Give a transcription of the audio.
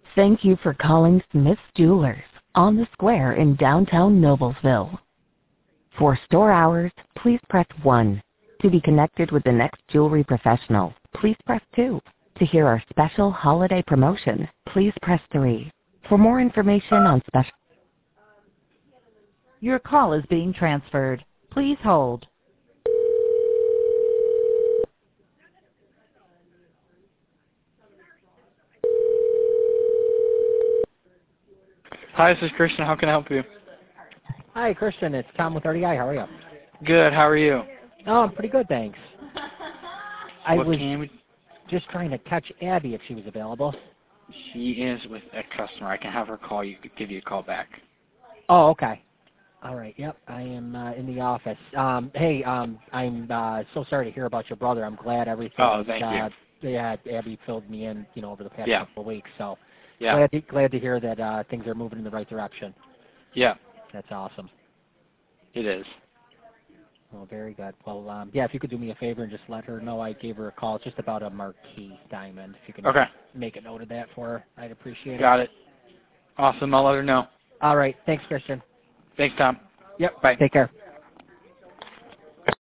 Thank you for calling Smith's Jewelers on the square in downtown Noblesville. For store hours, please press 1. To be connected with the next jewelry professional, please press 2. To hear our special holiday promotion, please press 3. For more information on special... Your call is being transferred. Please hold. Hi, this is Christian. How can I help you? Hi, Christian. It's Tom with RDI. How are you? Good. How are you? Oh, I'm pretty good, thanks. I What was can we... just trying to catch Abby if she was available. She is with a customer. I can have her call you, give you a call back. Oh, okay. All right. Yep, I am in the office. Hey, I'm so sorry to hear about your brother. I'm glad everything. Oh, thank you. Yeah, Abby filled me in, over the past Yeah. couple of weeks. So Yeah. glad to hear that things are moving in the right direction. Yeah. That's awesome. It is. Well, very good. Well, yeah, if you could do me a favor and just let her know I gave her a call. It's just about a marquee diamond. If you can Okay. make a note of that for her, I'd appreciate it. Got it. Awesome. I'll let her know. All right. Thanks, Christian. Thanks, Tom. Yep. Bye. Take care.